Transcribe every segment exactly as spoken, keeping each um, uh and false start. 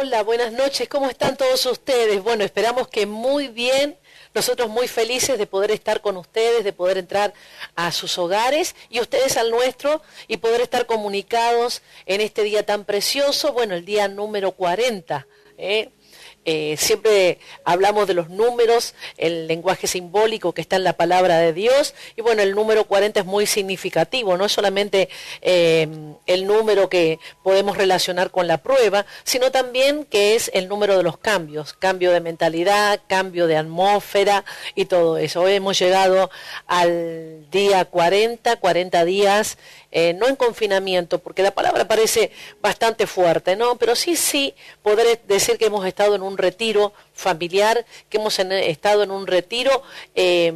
Hola, buenas noches, ¿cómo están todos ustedes? Bueno, esperamos que muy bien, nosotros muy felices de poder estar con ustedes, de poder entrar a sus hogares y ustedes al nuestro y poder estar comunicados en este día tan precioso, bueno, el día número cuarenta, ¿eh? Eh, siempre hablamos de los números, el lenguaje simbólico que está en la palabra de Dios, y bueno, el número cuarenta es muy significativo, no es solamente eh, el número que podemos relacionar con la prueba, sino también que es el número de los cambios, cambio de mentalidad, cambio de atmósfera y todo eso. Hoy hemos llegado al día cuarenta, cuarenta días, Eh, no en confinamiento, porque la palabra parece bastante fuerte, ¿no? Pero sí, sí, poder decir que hemos estado en un retiro familiar, que hemos en, estado en un retiro eh,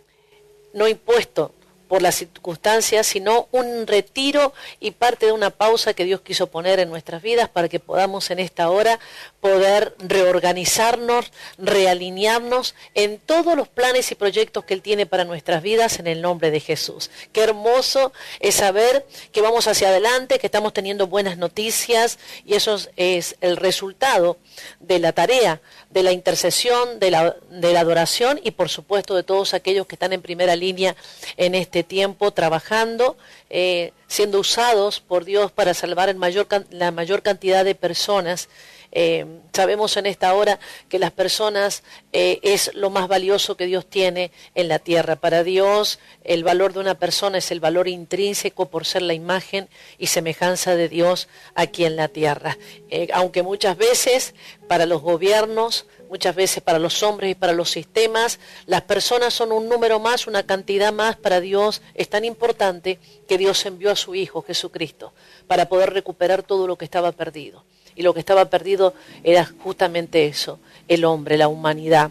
no impuesto por las circunstancias, sino un retiro y parte de una pausa que Dios quiso poner en nuestras vidas para que podamos en esta hora poder reorganizarnos, realinearnos en todos los planes y proyectos que Él tiene para nuestras vidas en el nombre de Jesús. Qué hermoso es saber que vamos hacia adelante, que estamos teniendo buenas noticias y eso es el resultado de la tarea, de la intercesión, de la, de la adoración y por supuesto de todos aquellos que están en primera línea en este tiempo trabajando, eh, siendo usados por Dios para salvar el mayor, la mayor cantidad de personas. Eh, sabemos en esta hora que las personas eh, es lo más valioso que Dios tiene en la tierra. Para Dios el valor de una persona es el valor intrínseco por ser la imagen y semejanza de Dios aquí en la tierra. Eh, aunque muchas veces para los gobiernos, muchas veces para los hombres y para los sistemas, las personas son un número más, una cantidad más. Para Dios es tan importante que Dios envió a su Hijo Jesucristo para poder recuperar todo lo que estaba perdido. Y lo que estaba perdido era justamente eso, el hombre, la humanidad,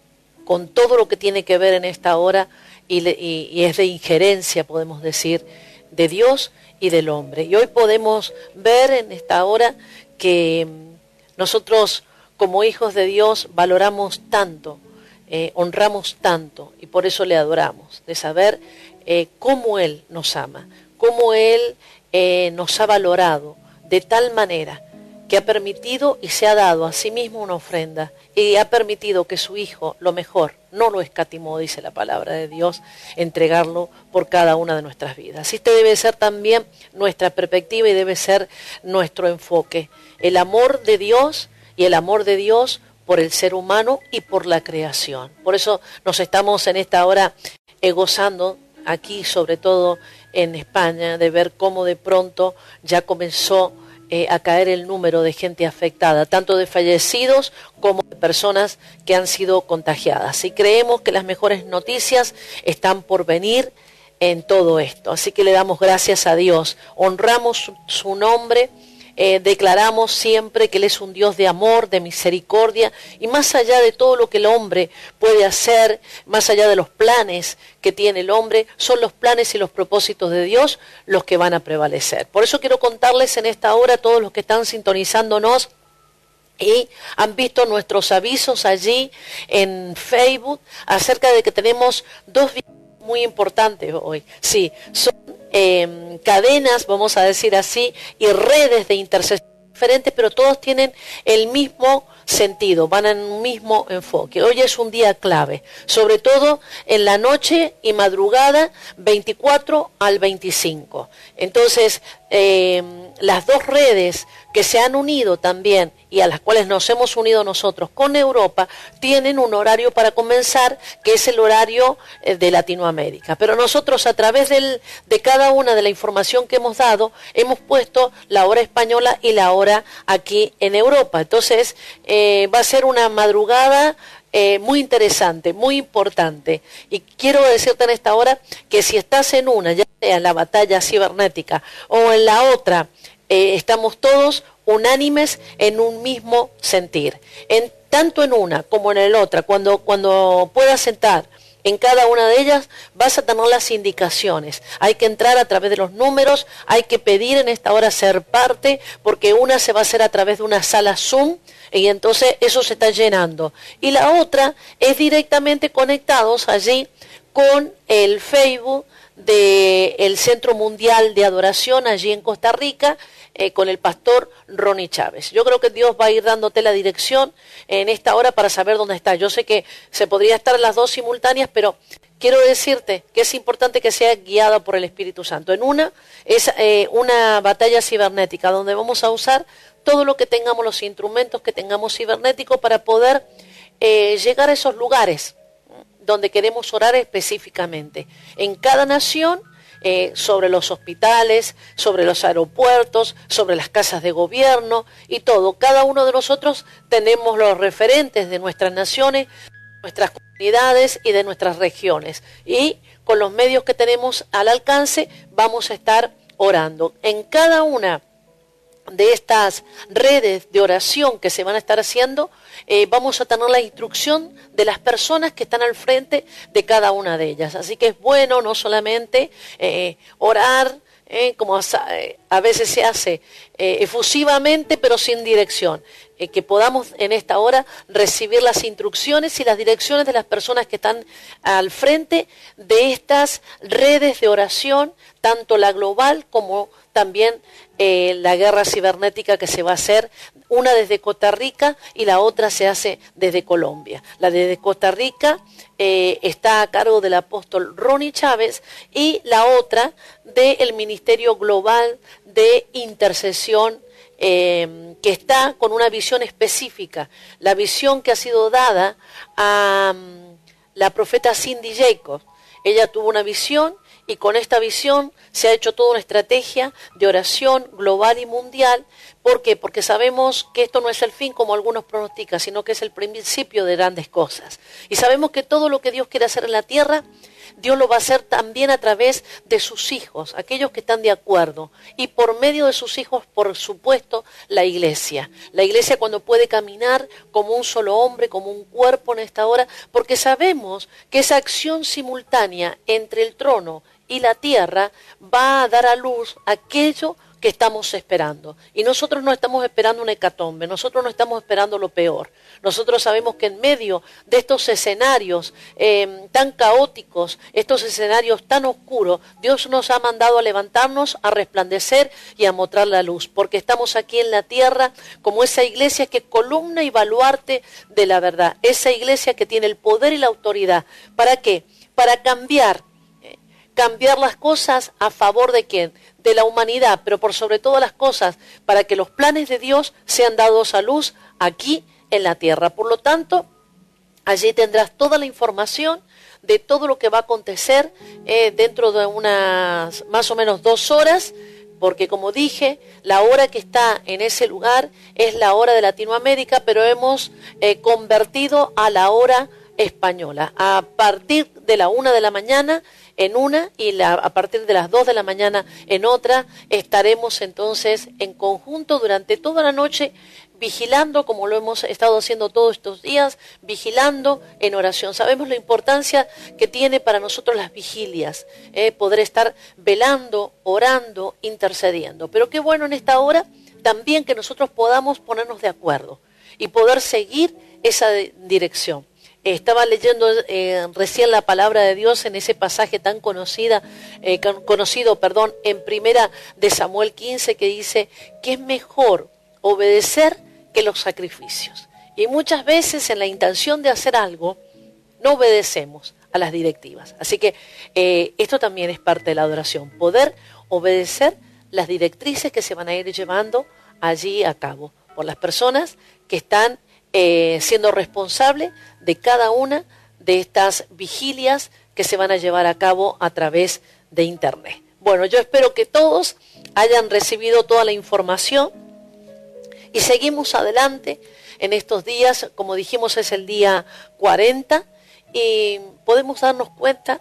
con todo lo que tiene que ver en esta hora y, le, y, y es de injerencia, podemos decir, de Dios y del hombre. Y hoy podemos ver en esta hora que nosotros como hijos de Dios valoramos tanto, eh, honramos tanto y por eso le adoramos, de saber eh, cómo Él nos ama, cómo Él eh, nos ha valorado de tal manera que ha permitido y se ha dado a sí mismo una ofrenda y ha permitido que su Hijo, lo mejor, no lo escatimó, dice la palabra de Dios, entregarlo por cada una de nuestras vidas. Este debe ser también nuestra perspectiva y debe ser nuestro enfoque. El amor de Dios y el amor de Dios por el ser humano y por la creación. Por eso nos estamos en esta hora eh, gozando aquí, sobre todo en España, de ver cómo de pronto ya comenzó Eh, a caer el número de gente afectada, tanto de fallecidos como de personas que han sido contagiadas. Y creemos que las mejores noticias están por venir en todo esto. Así que le damos gracias a Dios, honramos su, su nombre, eh, declaramos siempre que Él es un Dios de amor, de misericordia, y más allá de todo lo que el hombre puede hacer, más allá de los planes que tiene el hombre, son los planes y los propósitos de Dios los que van a prevalecer. Por eso quiero contarles en esta hora a todos los que están sintonizándonos y han visto nuestros avisos allí en Facebook acerca de que tenemos dos videos muy importantes hoy. Sí, son eh, cadenas, vamos a decir así, y redes de intercesión diferentes, pero todos tienen el mismo sentido, van en un mismo enfoque. Hoy es un día clave, sobre todo en la noche y madrugada veinticuatro al veinticinco. Entonces, eh, las dos redes que se han unido también y a las cuales nos hemos unido nosotros con Europa, tienen un horario para comenzar, que es el horario eh, de Latinoamérica. Pero nosotros a través del, de cada una de la información que hemos dado, hemos puesto la hora española y la hora aquí en Europa. Entonces, eh, va a ser una madrugada Eh, muy interesante, muy importante. Y quiero decirte en esta hora que si estás en una, ya sea en la batalla cibernética o en la otra, eh, estamos todos unánimes en un mismo sentir. En, tanto en una como en la otra, cuando, cuando puedas sentar en cada una de ellas, vas a tener las indicaciones. Hay que entrar a través de los números, hay que pedir en esta hora ser parte, porque una se va a hacer a través de una sala Zoom, y entonces eso se está llenando. Y la otra es directamente conectados allí con el Facebook del Centro Mundial de Adoración allí en Costa Rica, eh, con el pastor Ronnie Chávez. Yo creo que Dios va a ir dándote la dirección en esta hora para saber dónde está. Yo sé que se podría estar las dos simultáneas, pero quiero decirte que es importante que sea guiada por el Espíritu Santo. En una es eh, una batalla cibernética donde vamos a usar todo lo que tengamos, los instrumentos que tengamos cibernéticos para poder eh, llegar a esos lugares donde queremos orar específicamente. En cada nación, eh, sobre los hospitales, sobre los aeropuertos, sobre las casas de gobierno y todo. Cada uno de nosotros tenemos los referentes de nuestras naciones, nuestras comunidades y de nuestras regiones. Y con los medios que tenemos al alcance vamos a estar orando. En cada una de estas redes de oración que se van a estar haciendo, eh, vamos a tener la instrucción de las personas que están al frente de cada una de ellas. Así que es bueno no solamente eh, orar, eh, como a, a veces se hace eh, efusivamente, pero sin dirección. Eh, que podamos en esta hora recibir las instrucciones y las direcciones de las personas que están al frente de estas redes de oración, tanto la global como también eh, la guerra cibernética que se va a hacer, una desde Costa Rica y la otra se hace desde Colombia. La desde Costa Rica eh, está a cargo del apóstol Ronnie Chávez y la otra del Ministerio Global de Intercesión, eh, que está con una visión específica, la visión que ha sido dada a um, la profeta Cindy Jacobs. Ella tuvo una visión y con esta visión se ha hecho toda una estrategia de oración global y mundial. ¿Por qué? Porque sabemos que esto no es el fin como algunos pronostican, sino que es el principio de grandes cosas. Y sabemos que todo lo que Dios quiere hacer en la tierra, Dios lo va a hacer también a través de sus hijos, aquellos que están de acuerdo. Y por medio de sus hijos, por supuesto, la iglesia. La iglesia cuando puede caminar como un solo hombre, como un cuerpo en esta hora, porque sabemos que esa acción simultánea entre el trono y la tierra va a dar a luz aquello que estamos esperando. Y nosotros no estamos esperando una hecatombe, nosotros no estamos esperando lo peor. Nosotros sabemos que en medio de estos escenarios eh, tan caóticos, estos escenarios tan oscuros, Dios nos ha mandado a levantarnos, a resplandecer y a mostrar la luz, porque estamos aquí en la tierra como esa iglesia que es columna y baluarte de la verdad, esa iglesia que tiene el poder y la autoridad. ¿Para qué? Para cambiar cambiar las cosas a favor de quién, de la humanidad, pero por sobre todas las cosas, para que los planes de Dios sean dados a luz aquí en la tierra. Por lo tanto, allí tendrás toda la información de todo lo que va a acontecer eh, dentro de unas más o menos dos horas, porque como dije, la hora que está en ese lugar es la hora de Latinoamérica, pero hemos eh, convertido a la hora española. A partir de la una de la mañana en una y la, a partir de las dos de la mañana en otra, estaremos entonces en conjunto durante toda la noche vigilando, como lo hemos estado haciendo todos estos días, vigilando en oración. Sabemos la importancia que tiene para nosotros las vigilias, eh, poder estar velando, orando, intercediendo. Pero qué bueno en esta hora también que nosotros podamos ponernos de acuerdo y poder seguir esa dirección. Estaba leyendo eh, recién la palabra de Dios en ese pasaje tan conocida, eh, conocido, perdón, en primera de Samuel quince, que dice que es mejor obedecer que los sacrificios. Y muchas veces en la intención de hacer algo no obedecemos a las directivas. Así que eh, esto también es parte de la adoración, poder obedecer las directrices que se van a ir llevando allí a cabo por las personas que están Eh, siendo responsable de cada una de estas vigilias que se van a llevar a cabo a través de internet. Bueno, yo espero que todos hayan recibido toda la información y seguimos adelante en estos días. Como dijimos, es el día cuarenta y podemos darnos cuenta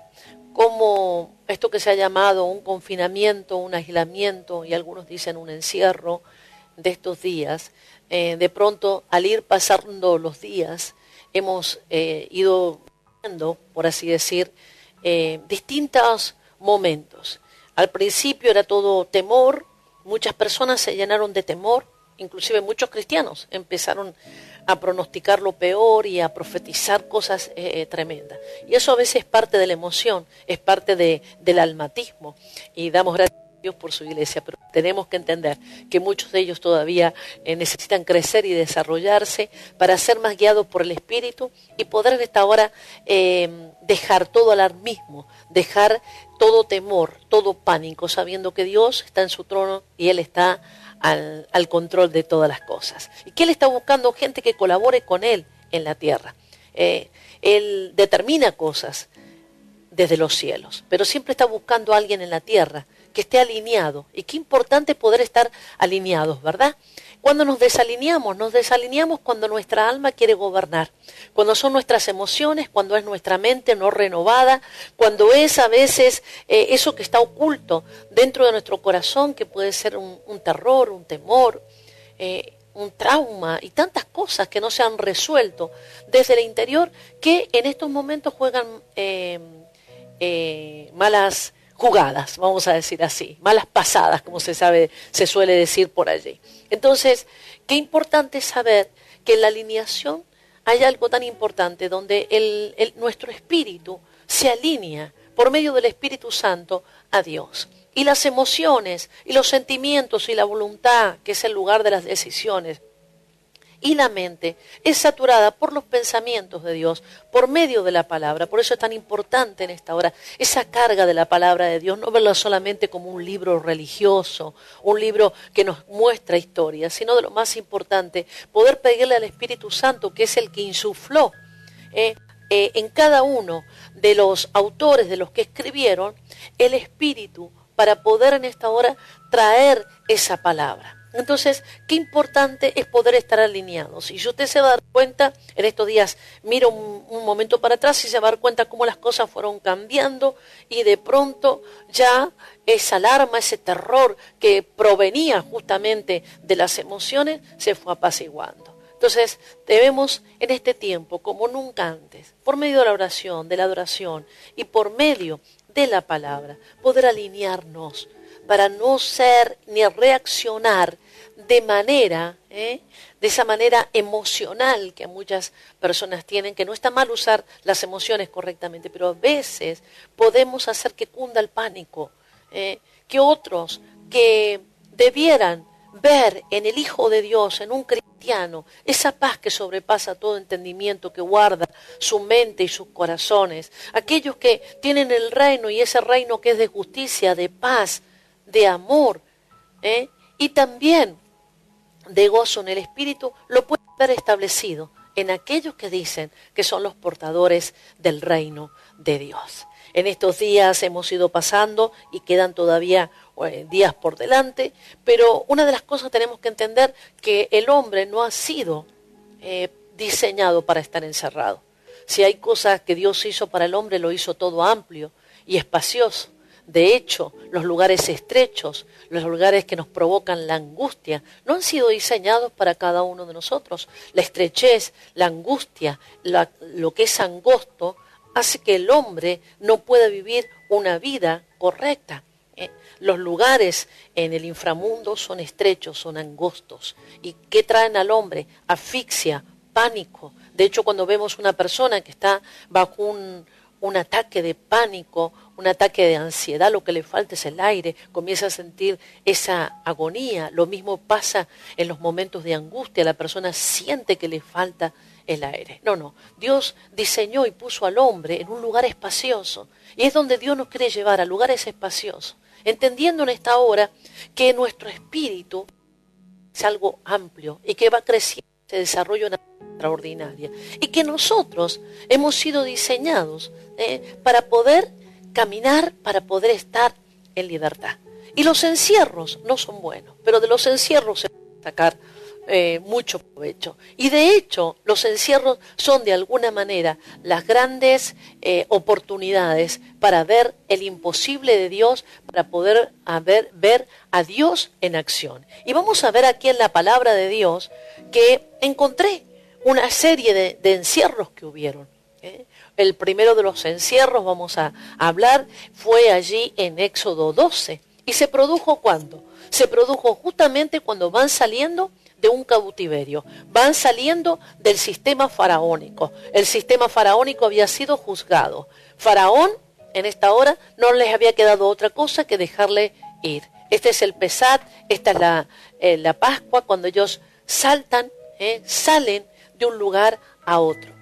cómo esto que se ha llamado un confinamiento, un aislamiento y algunos dicen un encierro de estos días, Eh, de pronto, al ir pasando los días, hemos eh, ido viendo, por así decir, eh, distintos momentos. Al principio era todo temor, muchas personas se llenaron de temor, inclusive muchos cristianos empezaron a pronosticar lo peor y a profetizar cosas eh, tremendas. Y eso a veces es parte de la emoción, es parte de, del almatismo. Y damos gracias a Dios por su iglesia, pero tenemos que entender que muchos de ellos todavía eh, necesitan crecer y desarrollarse para ser más guiados por el Espíritu y poder en esta hora eh, dejar todo alarmismo, dejar todo temor, todo pánico, sabiendo que Dios está en su trono y Él está al, al control de todas las cosas. Y que Él está buscando gente que colabore con Él en la tierra. Eh, él determina cosas desde los cielos, pero siempre está buscando a alguien en la tierra que esté alineado. Y qué importante poder estar alineados, ¿verdad? Cuando nos desalineamos, nos desalineamos cuando nuestra alma quiere gobernar, cuando son nuestras emociones, cuando es nuestra mente no renovada, cuando es a veces eh, eso que está oculto dentro de nuestro corazón, que puede ser un, un terror, un temor, eh, un trauma y tantas cosas que no se han resuelto desde el interior, que en estos momentos juegan eh, eh, malas jugadas, vamos a decir así, malas pasadas, como se sabe, se suele decir por allí. Entonces, qué importante es saber que en la alineación hay algo tan importante donde el, el, nuestro espíritu se alinea por medio del Espíritu Santo a Dios. Y las emociones y los sentimientos y la voluntad, que es el lugar de las decisiones, y la mente es saturada por los pensamientos de Dios, por medio de la palabra. Por eso es tan importante en esta hora esa carga de la palabra de Dios, no verla solamente como un libro religioso, un libro que nos muestra historias, sino de lo más importante, poder pedirle al Espíritu Santo, que es el que insufló eh, eh, en cada uno de los autores, de los que escribieron, el Espíritu, para poder en esta hora traer esa palabra. Entonces, qué importante es poder estar alineados. Y si usted se va a dar cuenta, en estos días mira un, un momento para atrás y se va a dar cuenta cómo las cosas fueron cambiando y de pronto ya esa alarma, ese terror que provenía justamente de las emociones, se fue apaciguando. Entonces, debemos en este tiempo, como nunca antes, por medio de la oración, de la adoración y por medio de la palabra, poder alinearnos para no ser ni reaccionar de manera, ¿eh? de esa manera emocional que muchas personas tienen, que no está mal usar las emociones correctamente, pero a veces podemos hacer que cunda el pánico, ¿eh? que otros que debieran ver en el Hijo de Dios, en un cristiano, esa paz que sobrepasa todo entendimiento, que guarda su mente y sus corazones, aquellos que tienen el reino y ese reino que es de justicia, de paz, de amor, ¿eh? y también de gozo en el Espíritu, lo puede ver establecido en aquellos que dicen que son los portadores del reino de Dios. En estos días hemos ido pasando y quedan todavía eh, días por delante, pero una de las cosas tenemos que entender que el hombre no ha sido eh, diseñado para estar encerrado. Si hay cosas que Dios hizo para el hombre, lo hizo todo amplio y espacioso. De hecho, los lugares estrechos, los lugares que nos provocan la angustia, no han sido diseñados para cada uno de nosotros. La estrechez, la angustia, la, lo que es angosto, hace que el hombre no pueda vivir una vida correcta. ¿eh? Los lugares en el inframundo son estrechos, son angostos. ¿Y qué traen al hombre? Asfixia, pánico. De hecho, cuando vemos una persona que está bajo un... un ataque de pánico, un ataque de ansiedad, lo que le falta es el aire, comienza a sentir esa agonía. Lo mismo pasa en los momentos de angustia, la persona siente que le falta el aire. No, no, Dios diseñó y puso al hombre en un lugar espacioso, y es donde Dios nos quiere llevar, a lugares espaciosos, entendiendo en esta hora que nuestro espíritu es algo amplio y que va creciendo, se desarrolla una extraordinaria, y que nosotros hemos sido diseñados eh, para poder caminar, para poder estar en libertad. Y los encierros no son buenos, pero de los encierros se puede sacar eh, mucho provecho. Y de hecho, los encierros son de alguna manera las grandes eh, oportunidades para ver el imposible de Dios, para poder a ver, ver a Dios en acción. Y vamos a ver aquí en la palabra de Dios que encontré una serie de, de encierros que hubieron. ¿eh? El primero de los encierros, vamos a, a hablar, fue allí en Éxodo doce. ¿Y se produjo cuándo? Se produjo justamente cuando van saliendo de un cautiverio. Van saliendo del sistema faraónico. El sistema faraónico había sido juzgado. Faraón, en esta hora, no les había quedado otra cosa que dejarle ir. Este es el Pesat, esta es la, eh, la Pascua, cuando ellos saltan, eh, salen de un lugar a otro.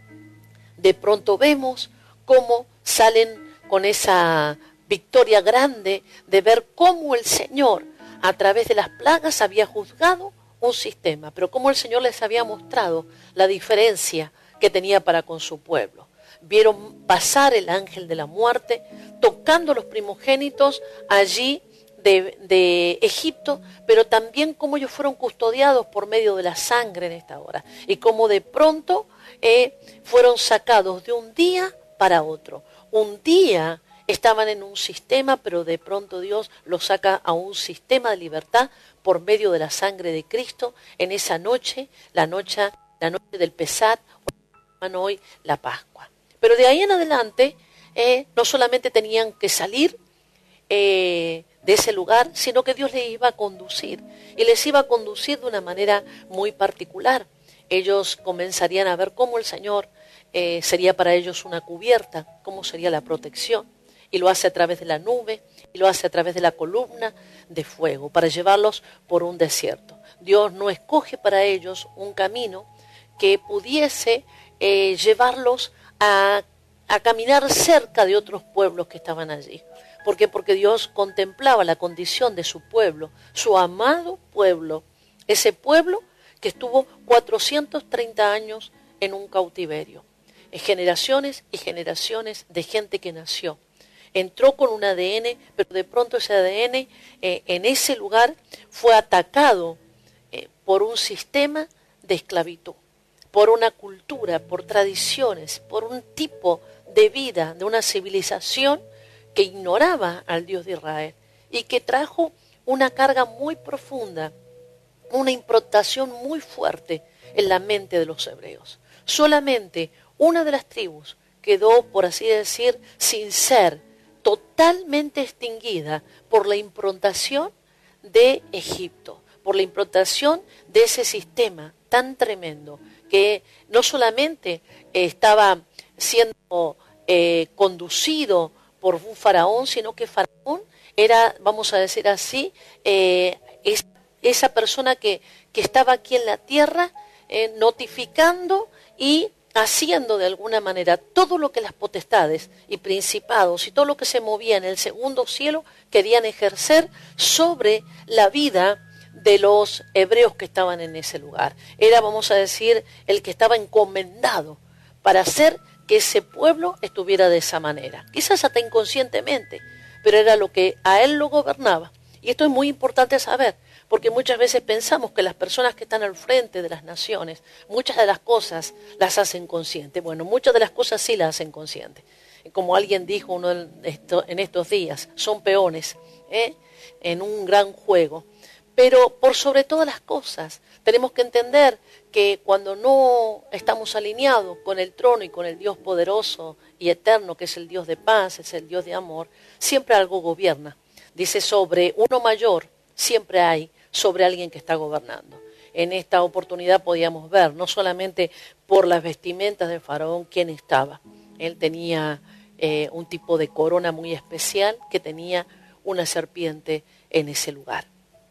De pronto vemos cómo salen con esa victoria grande de ver cómo el Señor, a través de las plagas, había juzgado un sistema, pero cómo el Señor les había mostrado la diferencia que tenía para con su pueblo. Vieron pasar el ángel de la muerte, tocando los primogénitos allí de, de Egipto, pero también cómo ellos fueron custodiados por medio de la sangre en esta hora, y cómo de pronto eh, fueron sacados de un día para otro. Un día estaban en un sistema, pero de pronto Dios los saca a un sistema de libertad por medio de la sangre de Cristo en esa noche, la noche, la noche del Pesat, hoy la Pascua. Pero de ahí en adelante, eh, no solamente tenían que salir eh, de ese lugar, sino que Dios les iba a conducir, y les iba a conducir de una manera muy particular. Ellos comenzarían a ver cómo el Señor eh, sería para ellos una cubierta, cómo sería la protección, y lo hace a través de la nube, y lo hace a través de la columna de fuego, para llevarlos por un desierto. Dios no escoge para ellos un camino que pudiese eh, llevarlos a, a caminar cerca de otros pueblos que estaban allí. ¿Por qué? Porque Dios contemplaba la condición de su pueblo, su amado pueblo, ese pueblo que estuvo cuatrocientos treinta años en un cautiverio, en generaciones y generaciones de gente que nació. Entró con un A D N, pero de pronto ese A D N eh, en ese lugar fue atacado eh, por un sistema de esclavitud, por una cultura, por tradiciones, por un tipo de vida, de una civilización que ignoraba al Dios de Israel y que trajo una carga muy profunda, una improntación muy fuerte en la mente de los hebreos. Solamente una de las tribus quedó, por así decir, sin ser totalmente extinguida por la improntación de Egipto, por la improntación de ese sistema tan tremendo que no solamente estaba siendo eh, conducido por un faraón, sino que faraón era, vamos a decir así, eh, es, esa persona que, que estaba aquí en la tierra eh, notificando y haciendo de alguna manera todo lo que las potestades y principados y todo lo que se movía en el segundo cielo querían ejercer sobre la vida de los hebreos que estaban en ese lugar. Era, vamos a decir, el que estaba encomendado para hacer que ese pueblo estuviera de esa manera. Quizás hasta inconscientemente, pero era lo que a él lo gobernaba. Y esto es muy importante saber, porque muchas veces pensamos que las personas que están al frente de las naciones, muchas de las cosas las hacen conscientes. Bueno, muchas de las cosas sí las hacen conscientes. Como alguien dijo uno en estos días, son peones ¿eh? en un gran juego. Pero por sobre todas las cosas, tenemos que entender que cuando no estamos alineados con el trono y con el Dios poderoso y eterno, que es el Dios de paz, es el Dios de amor, siempre algo gobierna. Dice, sobre uno mayor siempre hay sobre alguien que está gobernando. En esta oportunidad podíamos ver, no solamente por las vestimentas de Faraón, quién estaba. Él tenía eh, un tipo de corona muy especial que tenía una serpiente en ese lugar.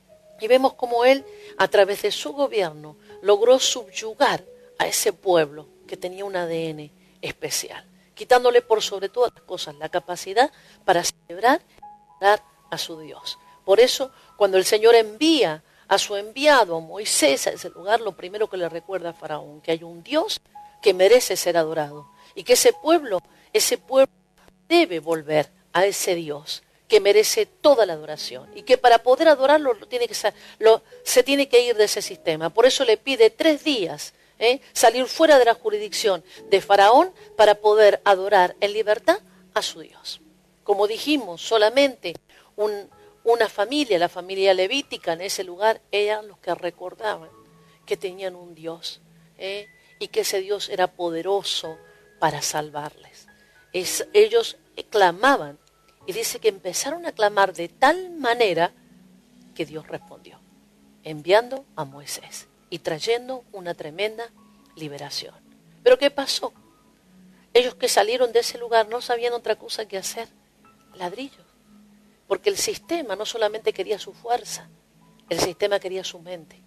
Y vemos cómo él, a través de su gobierno, logró subyugar a ese pueblo que tenía un A D N especial, quitándole por sobre todas las cosas la capacidad para celebrar y adorar a su Dios. Por eso, cuando el Señor envía a su enviado, a Moisés, a ese lugar, lo primero que le recuerda a Faraón, que hay un Dios que merece ser adorado, y que ese pueblo, ese pueblo debe volver a ese Dios que merece toda la adoración, y que para poder adorarlo lo tiene que, lo, se tiene que ir de ese sistema. Por eso le pide tres días ¿eh? salir fuera de la jurisdicción de Faraón para poder adorar en libertad a su Dios. Como dijimos, solamente un, una familia, la familia levítica en ese lugar, eran los que recordaban que tenían un Dios ¿eh? y que ese Dios era poderoso para salvarles. Es, ellos clamaban. Y dice que empezaron a clamar de tal manera que Dios respondió. enviando a Moisés y trayendo una tremenda liberación. ¿Pero qué pasó? Ellos que salieron de ese lugar no sabían otra cosa que hacer ladrillos. Porque el sistema no solamente quería su fuerza, el sistema quería su mente.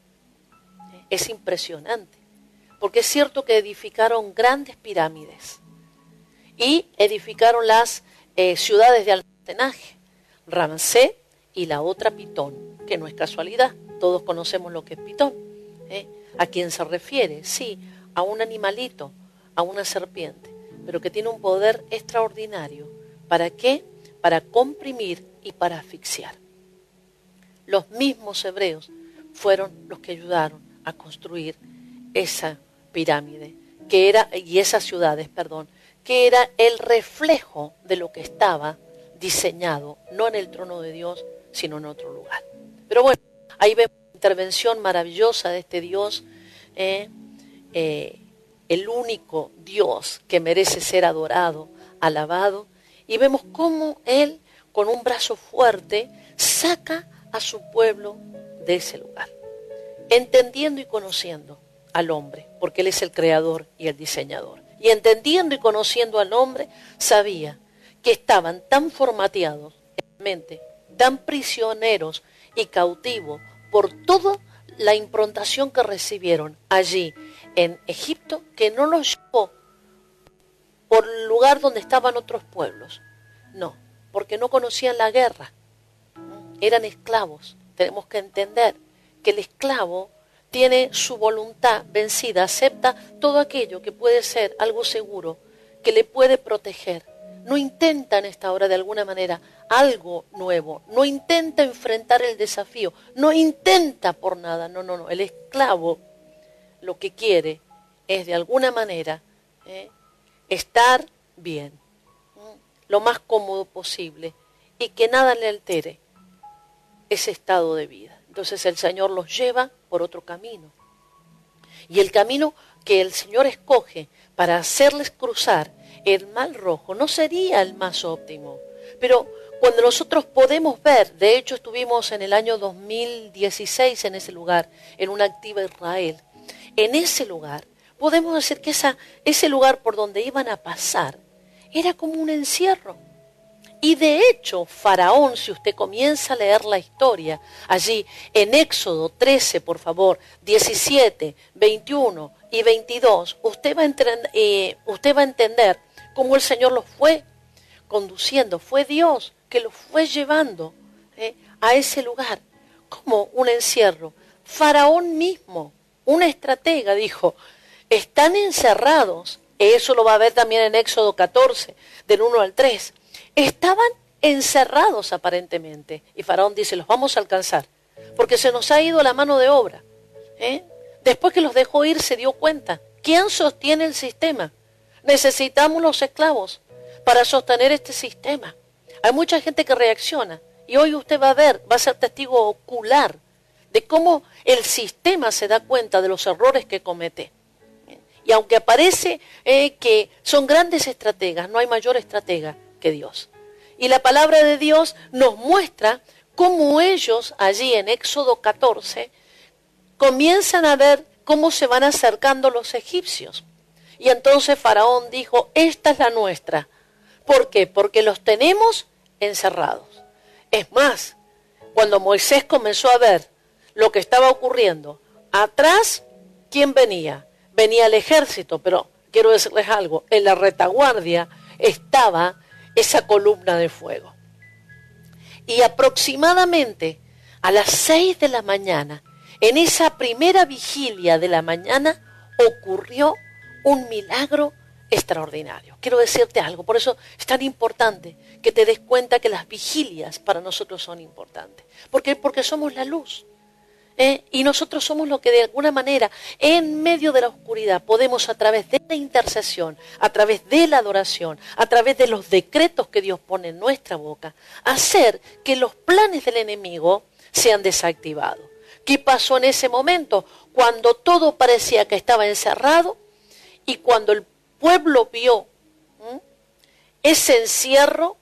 Es impresionante. Porque es cierto que edificaron grandes pirámides y edificaron las eh, ciudades de almacenaje, Ramsés y la otra Pitón, que no es casualidad, todos conocemos lo que es Pitón. ¿eh? ¿A quién se refiere? Sí, a un animalito, a una serpiente, pero que tiene un poder extraordinario. ¿Para qué? Para comprimir y para asfixiar. Los mismos hebreos fueron los que ayudaron a construir esa pirámide, que era, y esas ciudades, perdón, que era el reflejo de lo que estaba diseñado, no en el trono de Dios, sino en otro lugar. Pero bueno, ahí vemos la intervención maravillosa de este Dios, eh, eh, el único Dios que merece ser adorado, alabado, y vemos cómo Él, con un brazo fuerte, saca a su pueblo de ese lugar, entendiendo y conociendo al hombre, porque Él es el creador y el diseñador. Y entendiendo y conociendo al hombre, sabía que estaban tan formateados en la mente, tan prisioneros y cautivos por toda la improntación que recibieron allí en Egipto, que no los llevó por el lugar donde estaban otros pueblos. No, porque no conocían la guerra. Eran esclavos. Tenemos que entender que el esclavo tiene su voluntad vencida, acepta todo aquello que puede ser algo seguro, que le puede proteger. No intenta en esta hora de alguna manera algo nuevo, no intenta enfrentar el desafío, no intenta por nada, no, no, no. El esclavo lo que quiere es de alguna manera eh, estar bien, ¿eh? lo más cómodo posible y que nada le altere ese estado de vida. Entonces el Señor los lleva por otro camino. Y el camino que el Señor escoge para hacerles cruzar el Mar Rojo no sería el más óptimo. Pero cuando nosotros podemos ver, de hecho estuvimos en el año dos mil dieciséis en ese lugar, en una activa Israel, en ese lugar, podemos decir que esa, ese lugar por donde iban a pasar era como un encierro. Y de hecho, Faraón, si usted comienza a leer la historia, allí en Éxodo trece, por favor, diecisiete, veintiuno y veintidós, usted va a, entender, eh, usted va a entender cómo el Señor los fue conduciendo. Fue Dios que los fue llevando eh, a ese lugar, como un encierro. Faraón mismo, una estratega, dijo, están encerrados. Eso lo va a ver también en Éxodo catorce, del uno al tres. Estaban encerrados aparentemente. Y Faraón dice, los vamos a alcanzar, porque se nos ha ido la mano de obra. ¿eh? Después que los dejó ir se dio cuenta. ¿Quién sostiene el sistema? Necesitamos los esclavos para sostener este sistema. Hay mucha gente que reacciona. Y hoy usted va a ver, va a ser testigo ocular de cómo el sistema se da cuenta de los errores que comete. Y aunque aparece eh, que son grandes estrategas, no hay mayor estratega que Dios. Y la palabra de Dios nos muestra cómo ellos allí en Éxodo catorce comienzan a ver cómo se van acercando los egipcios. Y entonces Faraón dijo, esta es la nuestra. ¿Por qué? Porque los tenemos encerrados. Es más, cuando Moisés comenzó a ver lo que estaba ocurriendo, atrás, ¿quién venía? Venía el ejército, pero quiero decirles algo, en la retaguardia estaba esa columna de fuego. Y aproximadamente a las seis de la mañana, en esa primera vigilia de la mañana, ocurrió un milagro extraordinario. Quiero decirte algo, por eso es tan importante que te des cuenta que las vigilias para nosotros son importantes. ¿Por qué? Porque somos la luz. ¿Eh? Y nosotros somos lo que de alguna manera en medio de la oscuridad podemos a través de la intercesión, a través de la adoración, a través de los decretos que Dios pone en nuestra boca, hacer que los planes del enemigo sean desactivados. ¿Qué pasó en ese momento? Cuando todo parecía que estaba encerrado y cuando el pueblo vio ¿eh? ese encierro,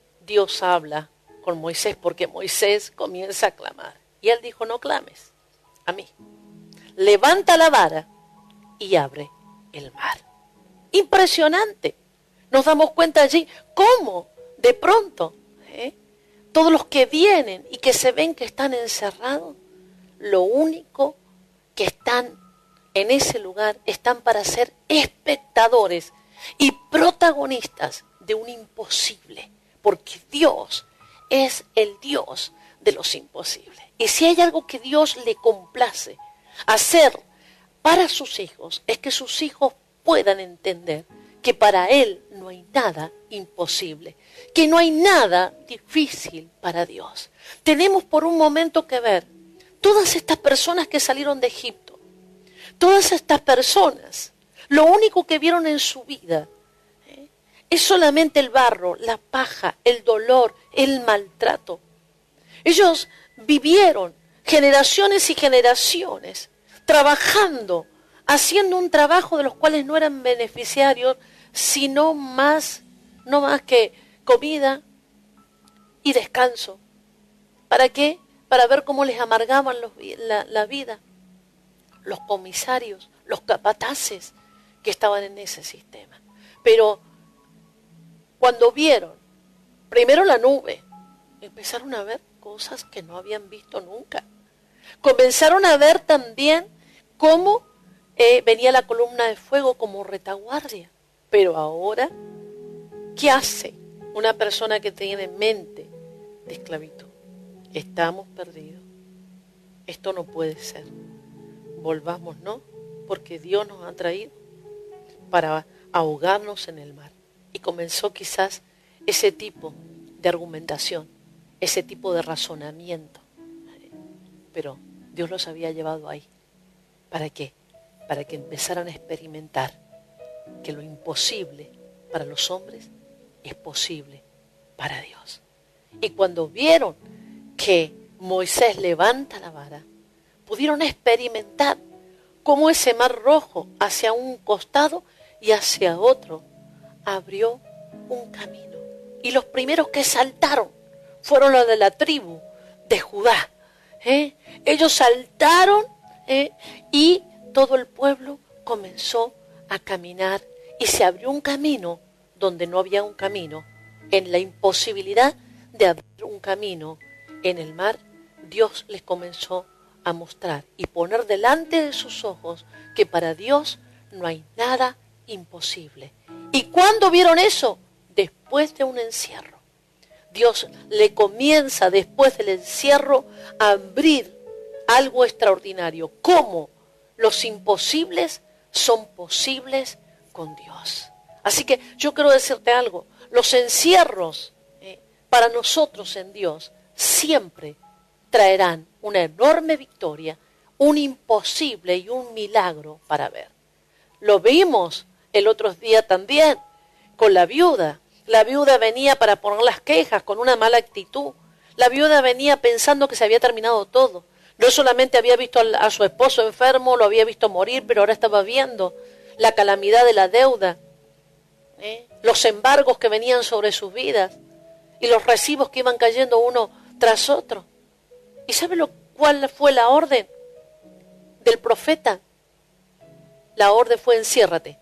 Dios habla con Moisés porque Moisés comienza a clamar. Y él dijo, no clames, a mí. Levanta la vara y abre el mar. Impresionante. Nos damos cuenta allí cómo de pronto ¿eh? todos los que vienen y que se ven que están encerrados, lo único que están en ese lugar están para ser espectadores y protagonistas de un imposible, porque Dios es el Dios de los imposibles. Y si hay algo que Dios le complace hacer para sus hijos, es que sus hijos puedan entender que para Él no hay nada imposible, que no hay nada difícil para Dios. Tenemos por un momento que ver todas estas personas que salieron de Egipto, todas estas personas, lo único que vieron en su vida ¿eh? es solamente el barro, la paja, el dolor, el maltrato. Ellos vivieron generaciones y generaciones trabajando, haciendo un trabajo de los cuales no eran beneficiarios, sino más, no más que comida y descanso. ¿Para qué? Para ver cómo les amargaban los, la, la vida los comisarios, los capataces que estaban en ese sistema. Pero cuando vieron primero la nube, empezaron a ver cosas que no habían visto nunca. Comenzaron a ver también cómo eh, venía la columna de fuego como retaguardia. Pero ahora, ¿qué hace una persona que tiene mente de esclavitud? Estamos perdidos. Esto no puede ser. Volvamos, ¿no? Porque Dios nos ha traído para ahogarnos en el mar. Y comenzó quizás ese tipo de argumentación, ese tipo de razonamiento. Pero Dios los había llevado ahí. ¿Para qué? Para que empezaran a experimentar que lo imposible para los hombres es posible para Dios. Y cuando vieron que Moisés levanta la vara, pudieron experimentar cómo ese mar rojo hacia un costado y hacia otro abrió un camino. Y los primeros que saltaron fueron los de la tribu de Judá. ¿eh? Ellos saltaron ¿eh? y todo el pueblo comenzó a caminar y se abrió un camino donde no había un camino. En la imposibilidad de abrir un camino en el mar, Dios les comenzó a mostrar y poner delante de sus ojos que para Dios no hay nada imposible. ¿Y cuándo vieron eso? Después de un encierro. Dios le comienza después del encierro a abrir algo extraordinario. ¿Cómo los imposibles son posibles con Dios? Así que yo quiero decirte algo. Los encierros eh, para nosotros en Dios siempre traerán una enorme victoria, un imposible y un milagro para ver. Lo vimos el otro día también con la viuda. La viuda venía para poner las quejas con una mala actitud. La viuda venía pensando que se había terminado todo. No solamente había visto a su esposo enfermo, lo había visto morir, pero ahora estaba viendo la calamidad de la deuda, ¿eh? los embargos que venían sobre sus vidas y los recibos que iban cayendo uno tras otro. ¿Y sabe lo cuál fue la orden del profeta? La orden fue: enciérrate.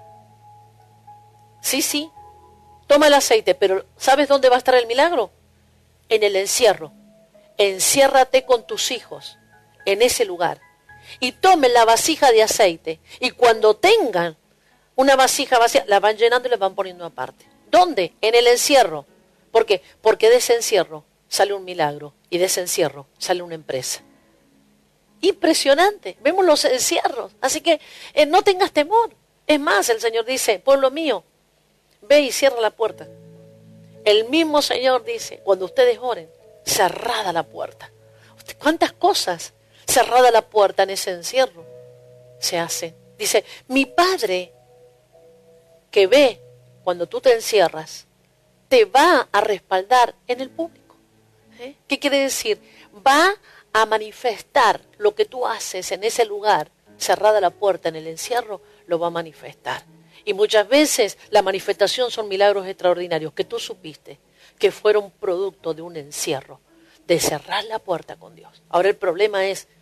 Sí, sí, toma el aceite, pero ¿sabes dónde va a estar el milagro? En el encierro. Enciérrate con tus hijos en ese lugar y tomen la vasija de aceite, y cuando tengan una vasija vacía, la van llenando y la van poniendo aparte. ¿Dónde? En el encierro. ¿Por qué? Porque de ese encierro sale un milagro y de ese encierro sale una empresa. Impresionante. Vemos los encierros. Así que eh, no tengas temor. Es más, el Señor dice: pueblo mío, ve y cierra la puerta. El mismo Señor dice: cuando ustedes oren, cerrada la puerta. ¿Cuántas cosas cerrada la puerta en ese encierro se hacen? Dice: mi Padre que ve cuando tú te encierras, te va a respaldar en el público. ¿Eh? ¿Qué quiere decir? Va a manifestar lo que tú haces en ese lugar, cerrada la puerta en el encierro, lo va a manifestar. Y muchas veces la manifestación son milagros extraordinarios que tú supiste que fueron producto de un encierro, de cerrar la puerta con Dios. Ahora el problema es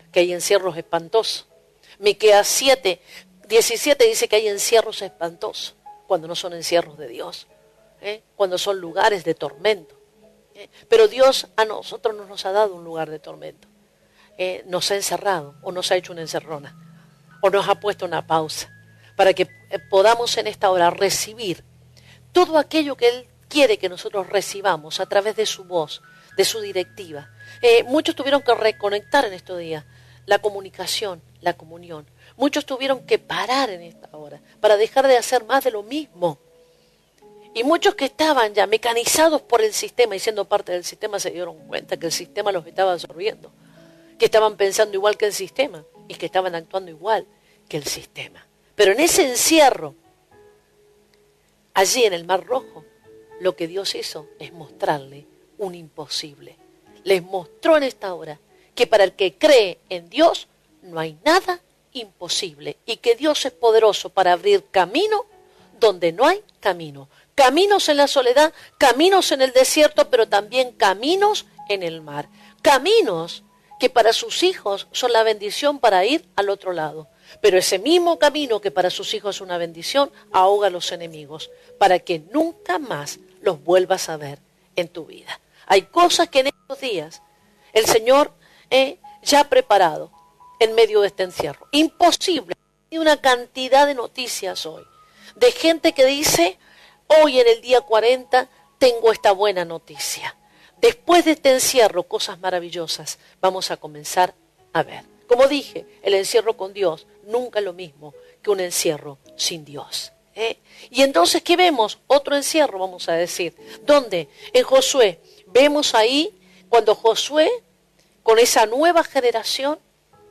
que hay encierros espantosos. Miqueas siete, diecisiete dice que hay encierros espantosos, cuando no son encierros de Dios, ¿eh? Cuando son lugares de tormento. ¿eh? Pero Dios a nosotros no nos ha dado un lugar de tormento. Eh, nos ha encerrado o nos ha hecho una encerrona o nos ha puesto una pausa para que eh, podamos en esta hora recibir todo aquello que Él quiere que nosotros recibamos a través de su voz, de su directiva. Eh, muchos tuvieron que reconectar en estos días la comunicación, la comunión. Muchos tuvieron que parar en esta hora para dejar de hacer más de lo mismo. Y muchos que estaban ya mecanizados por el sistema y siendo parte del sistema se dieron cuenta que el sistema los estaba absorbiendo, que estaban pensando igual que el sistema y que estaban actuando igual que el sistema. Pero en ese encierro, allí en el Mar Rojo, lo que Dios hizo es mostrarle un imposible. Les mostró en esta hora que para el que cree en Dios no hay nada imposible y que Dios es poderoso para abrir camino donde no hay camino. Caminos en la soledad, caminos en el desierto, pero también caminos en el mar. Caminos que para sus hijos son la bendición para ir al otro lado. Pero ese mismo camino que para sus hijos es una bendición, ahoga a los enemigos, para que nunca más los vuelvas a ver en tu vida. Hay cosas que en estos días el Señor eh, ya ha preparado en medio de este encierro. Imposible. Hay una cantidad de noticias hoy, de gente que dice, hoy en el día cuarenta tengo esta buena noticia. Después de este encierro, cosas maravillosas vamos a comenzar a ver. Como dije, el encierro con Dios nunca es lo mismo que un encierro sin Dios. ¿eh? Y entonces, ¿qué vemos? Otro encierro, vamos a decir. ¿Dónde? En Josué. Vemos ahí cuando Josué, con esa nueva generación,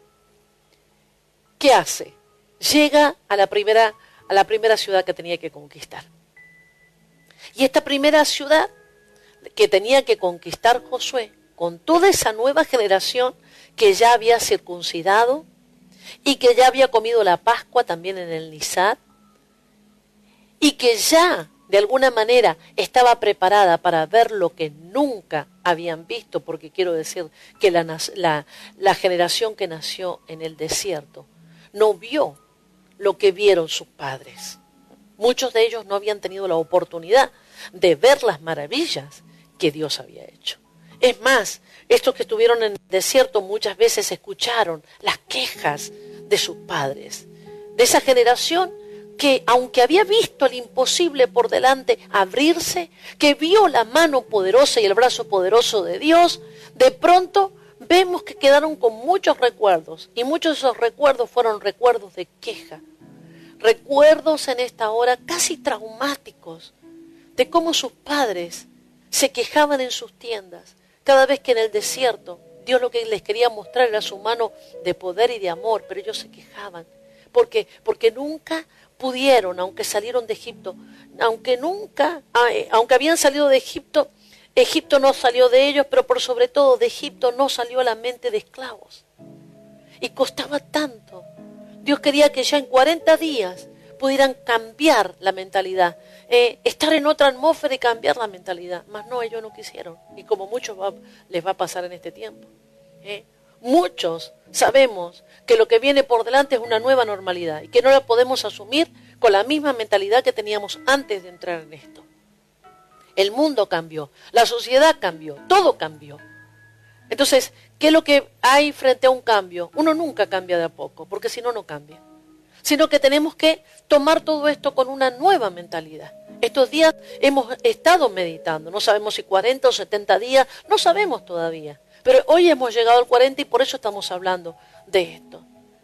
¿qué hace? Llega a la primera, a la primera ciudad que tenía que conquistar. Y esta primera ciudad que tenía que conquistar Josué, con toda esa nueva generación que ya había circuncidado y que ya había comido la Pascua también en el Nizar, y que ya de alguna manera estaba preparada para ver lo que nunca habían visto, porque quiero decir que la, la, la generación que nació en el desierto no vio lo que vieron sus padres. Muchos de ellos no habían tenido la oportunidad de ver las maravillas que Dios había hecho. Es más, estos que estuvieron en el desierto muchas veces escucharon las quejas de sus padres, de esa generación que, aunque había visto el imposible por delante abrirse, que vio la mano poderosa y el brazo poderoso de Dios, de pronto vemos que quedaron con muchos recuerdos, y muchos de esos recuerdos fueron recuerdos de queja, recuerdos en esta hora casi traumáticos, de cómo sus padres se quejaban en sus tiendas, cada vez que en el desierto Dios lo que les quería mostrar era su mano de poder y de amor, pero ellos se quejaban. ¿Por qué? Porque nunca pudieron, aunque salieron de Egipto, aunque nunca, aunque habían salido de Egipto, Egipto no salió de ellos, pero por sobre todo de Egipto no salió a la mente de esclavos. Y costaba tanto. Dios quería que ya en cuarenta días pudieran cambiar la mentalidad, eh, estar en otra atmósfera y cambiar la mentalidad. Mas no, ellos no quisieron. Y como muchos va, les va a pasar en este tiempo. Eh. Muchos sabemos que lo que viene por delante es una nueva normalidad y que no la podemos asumir con la misma mentalidad que teníamos antes de entrar en esto. El mundo cambió, la sociedad cambió, todo cambió. Entonces, ¿qué es lo que hay frente a un cambio? Uno nunca cambia de a poco, porque si no, no cambia. Sino que tenemos que tomar todo esto con una nueva mentalidad. Estos días hemos estado meditando, no sabemos si cuarenta o setenta días, no sabemos todavía. Pero hoy hemos llegado al cuarenta y por eso estamos hablando de esto.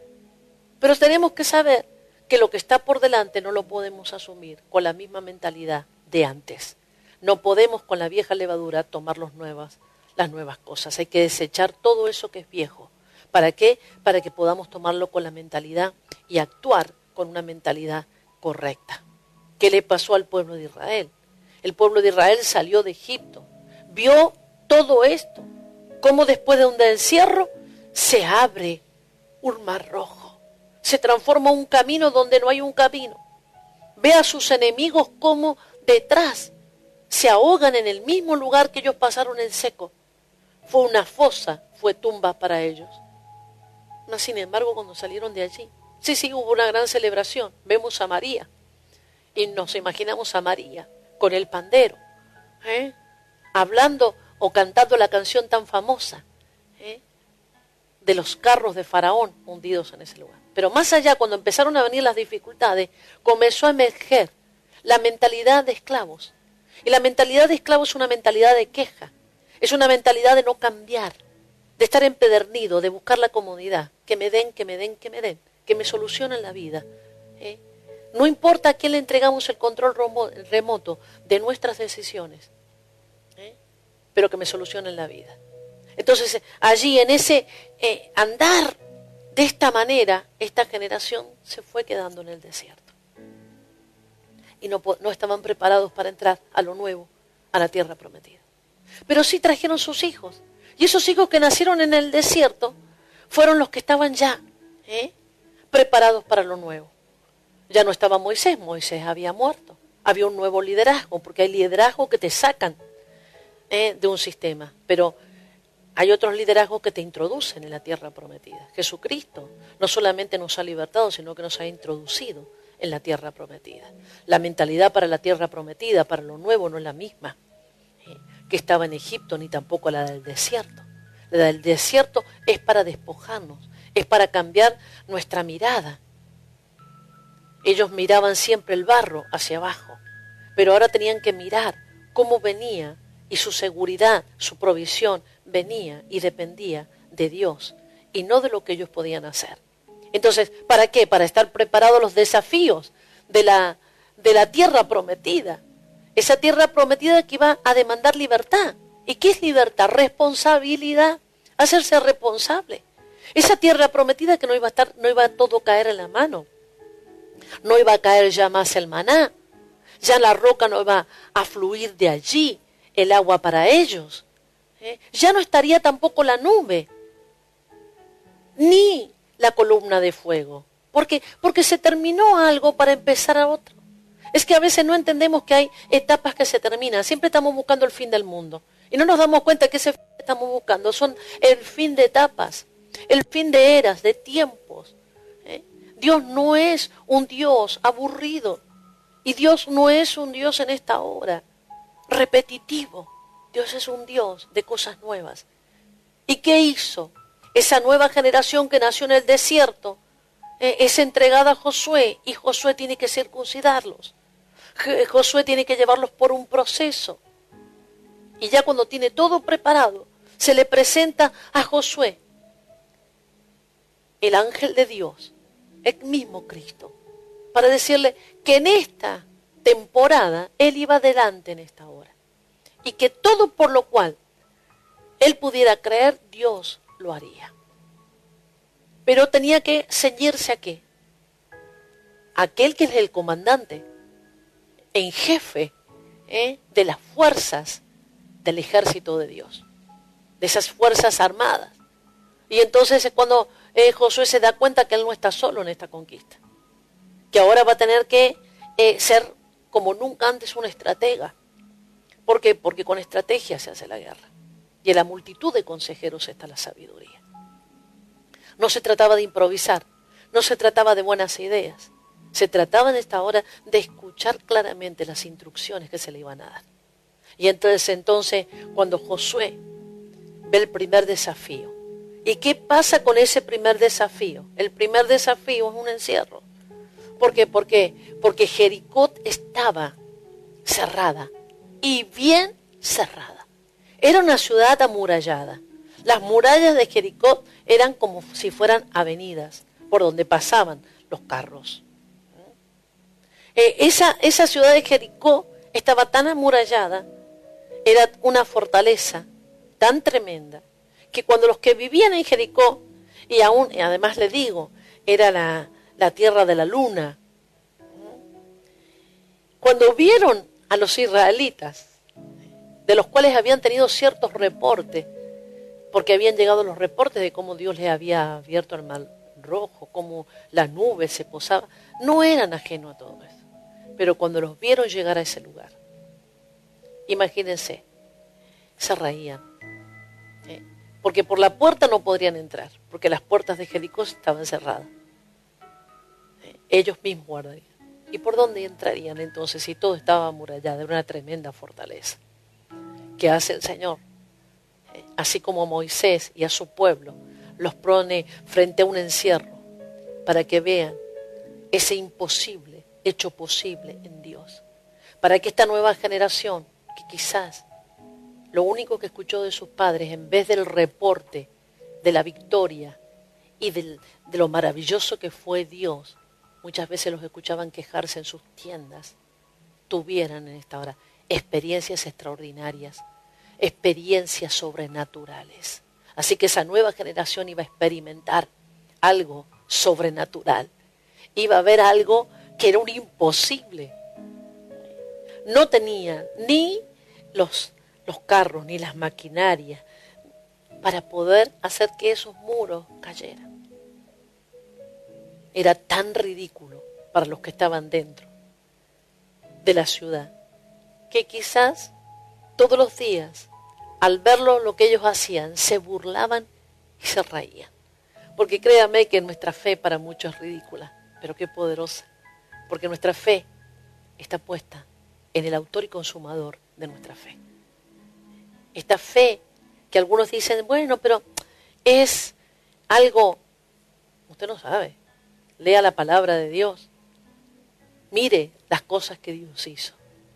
Pero tenemos que saber que lo que está por delante no lo podemos asumir con la misma mentalidad de antes. No podemos con la vieja levadura tomar los nuevas, las nuevas cosas. Hay que desechar todo eso que es viejo. ¿Para qué? Para que podamos tomarlo con la mentalidad y actuar con una mentalidad correcta. ¿Qué le pasó al pueblo de Israel? El pueblo de Israel salió de Egipto, vio todo esto. Cómo después de un encierro se abre un mar rojo, se transforma un camino donde no hay un camino. Ve a sus enemigos como detrás se ahogan en el mismo lugar que ellos pasaron en seco. Fue una fosa, fue tumba para ellos. Mas, sin embargo, cuando salieron de allí, sí, sí, hubo una gran celebración. Vemos a María y nos imaginamos a María con el pandero, ¿eh? hablando o cantando la canción tan famosa, ¿eh? de los carros de Faraón hundidos en ese lugar. Pero más allá, cuando empezaron a venir las dificultades, comenzó a emerger la mentalidad de esclavos. Y la mentalidad de esclavos es una mentalidad de queja, es una mentalidad de no cambiar, de estar empedernido, de buscar la comodidad, que me den, que me den, que me den, que me solucionen la vida. ¿eh? No importa a quién le entregamos el control remoto de nuestras decisiones, ¿eh? pero que me solucionen la vida. Entonces, allí en ese eh, andar de esta manera, esta generación se fue quedando en el desierto. Y no, no estaban preparados para entrar a lo nuevo, a la tierra prometida. Pero sí trajeron sus hijos. Y esos hijos que nacieron en el desierto fueron los que estaban ya ¿eh? preparados para lo nuevo. Ya no estaba Moisés, Moisés había muerto. Había un nuevo liderazgo, porque hay liderazgo que te sacan ¿eh? de un sistema. Pero hay otros liderazgos que te introducen en la tierra prometida. Jesucristo no solamente nos ha libertado, sino que nos ha introducido en la tierra prometida. La mentalidad para la tierra prometida, para lo nuevo, no es la misma ¿eh? que estaba en Egipto, ni tampoco la del desierto. La del desierto es para despojarnos, es para cambiar nuestra mirada. Ellos miraban siempre el barro hacia abajo, pero ahora tenían que mirar cómo venía y su seguridad, su provisión venía y dependía de Dios y no de lo que ellos podían hacer. Entonces, ¿para qué? Para estar preparados a los desafíos de la, de la tierra prometida. Esa tierra prometida que iba a demandar libertad. ¿Y qué es libertad? Responsabilidad. Hacerse responsable. Esa tierra prometida que no iba a estar, no iba a todo caer en la mano. No iba a caer ya más el maná. Ya la roca no iba a fluir de allí el agua para ellos. ¿Eh? Ya no estaría tampoco la nube. Ni la columna de fuego. ¿Por qué? Porque se terminó algo para empezar a otro. Es que a veces no entendemos que hay etapas que se terminan. Siempre estamos buscando el fin del mundo. Y no nos damos cuenta que ese fin que estamos buscando son el fin de etapas, el fin de eras, de tiempos. ¿Eh? Dios no es un Dios aburrido. Y Dios no es un Dios en esta hora repetitivo. Dios es un Dios de cosas nuevas. ¿Y qué hizo? Esa nueva generación que nació en el desierto eh, es entregada a Josué y Josué tiene que circuncidarlos. Josué tiene que llevarlos por un proceso. Y ya cuando tiene todo preparado, se le presenta a Josué el ángel de Dios, el mismo Cristo, para decirle que en esta temporada él iba adelante en esta hora. Y que todo por lo cual él pudiera creer, Dios lo haría. Pero tenía que ceñirse a qué? Aquel que es el comandante en jefe ¿eh? de las fuerzas del ejército de Dios, de esas fuerzas armadas. Y entonces es cuando eh, Josué se da cuenta que él no está solo en esta conquista, que ahora va a tener que eh, ser como nunca antes un estratega. ¿Por qué? Porque con estrategia se hace la guerra. Y en la multitud de consejeros está la sabiduría. No se trataba de improvisar, no se trataba de buenas ideas. Se trataba en esta hora de escuchar claramente las instrucciones que se le iban a dar. Y entonces, entonces cuando Josué ve el primer desafío. ¿Y qué pasa con ese primer desafío? El primer desafío es un encierro. ¿Por qué? ¿Por qué? Porque Jericó estaba cerrada. Y bien cerrada. Era una ciudad amurallada. Las murallas de Jericó eran como si fueran avenidas por donde pasaban los carros. Eh, esa, esa ciudad de Jericó estaba tan amurallada, era una fortaleza tan tremenda, que cuando los que vivían en Jericó, y aún, y además le digo, era la, la tierra de la luna, cuando vieron a los israelitas, de los cuales habían tenido ciertos reportes, porque habían llegado los reportes de cómo Dios les había abierto el mar rojo, cómo la nube se posaba, no eran ajenos a todo eso. Pero cuando los vieron llegar a ese lugar, imagínense, se reían. ¿eh? porque por la puerta no podrían entrar, porque las puertas de Jericó estaban cerradas. Ellos mismos guardarían. ¿Y por dónde entrarían entonces si todo estaba amurallado? Era una tremenda fortaleza. ¿Qué hace el Señor? Así como a Moisés y a su pueblo los pone frente a un encierro para que vean ese imposible hecho posible en Dios. Para que esta nueva generación, que quizás lo único que escuchó de sus padres, en vez del reporte de la victoria y del, de lo maravilloso que fue Dios, muchas veces los escuchaban quejarse en sus tiendas, tuvieran en esta hora experiencias extraordinarias, experiencias sobrenaturales. Así que esa nueva generación iba a experimentar algo sobrenatural. Iba a ver algo que era un imposible. No tenía ni los, los carros ni las maquinarias para poder hacer que esos muros cayeran. Era tan ridículo para los que estaban dentro de la ciudad que quizás todos los días, al verlo lo que ellos hacían, se burlaban y se reían. Porque créame que nuestra fe para muchos es ridícula, pero qué poderosa. Porque nuestra fe está puesta en el autor y consumador de nuestra fe. Esta fe que algunos dicen, bueno, pero es algo, usted no sabe, lea la palabra de Dios, mire las cosas que Dios hizo.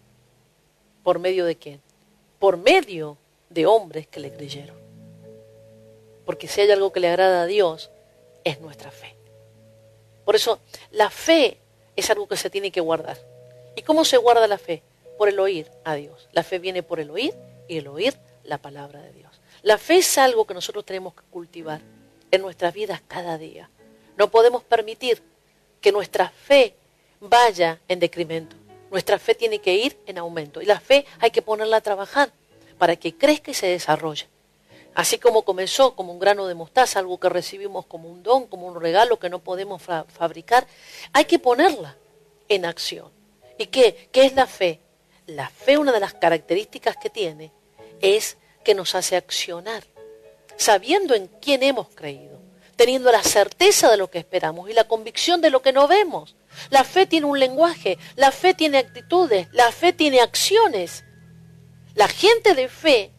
¿Por medio de quién? Por medio de hombres que le creyeron. Porque si hay algo que le agrada a Dios, es nuestra fe. Por eso, la fe es algo que se tiene que guardar. ¿Y cómo se guarda la fe? Por el oír a Dios. La fe viene por el oír y el oír la palabra de Dios. La fe es algo que nosotros tenemos que cultivar en nuestras vidas cada día. No podemos permitir que nuestra fe vaya en decremento. Nuestra fe tiene que ir en aumento. Y la fe hay que ponerla a trabajar para que crezca y se desarrolle. Así como comenzó como un grano de mostaza, algo que recibimos como un don, como un regalo que no podemos fa- fabricar, hay que ponerla en acción. ¿Y qué? ¿Qué es la fe? La fe, una de las características que tiene, es que nos hace accionar, sabiendo en quién hemos creído, teniendo la certeza de lo que esperamos y la convicción de lo que no vemos. La fe tiene un lenguaje, la fe tiene actitudes, la fe tiene acciones. La gente de fe